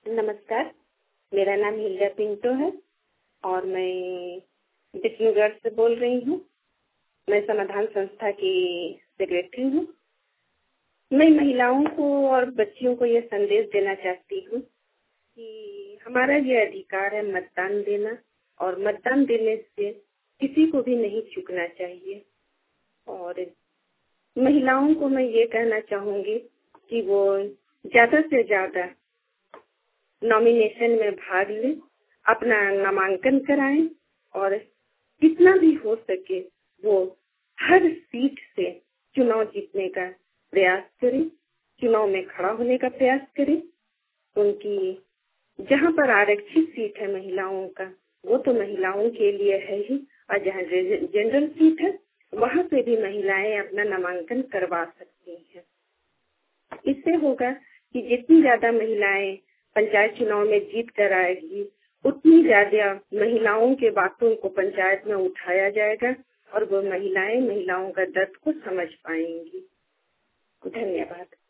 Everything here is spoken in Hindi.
नमस्कार, मेरा नाम हिल्डा पिंटो है और मैं विष्णुगढ़ से बोल रही हूँ। मैं समाधान संस्था की सेक्रेटरी हूँ। मैं महिलाओं को और बच्चियों को ये संदेश देना चाहती हूँ कि हमारा ये अधिकार है मतदान देना, और मतदान देने से किसी को भी नहीं चूकना चाहिए। और महिलाओं को मैं ये कहना चाहूँगी कि वो ज़्यादा से ज़्यादा नॉमिनेशन में भाग लें, अपना नामांकन कराएं और जितना भी हो सके वो हर सीट से चुनाव जीतने का प्रयास करें, चुनाव में खड़ा होने का प्रयास करें। उनकी जहाँ पर आरक्षित सीट है महिलाओं का, वो तो महिलाओं के लिए है ही, और जहाँ जनरल सीट है वहाँ पे भी महिलाएं अपना नामांकन करवा सकती हैं। इससे होगा कि जितनी ज्यादा महिलाएं पंचायत चुनाव में जीत कर आएगी, उतनी ज्यादा महिलाओं के बातों को पंचायत में उठाया जाएगा और वो महिलाओं का दर्द को समझ पाएंगी। धन्यवाद।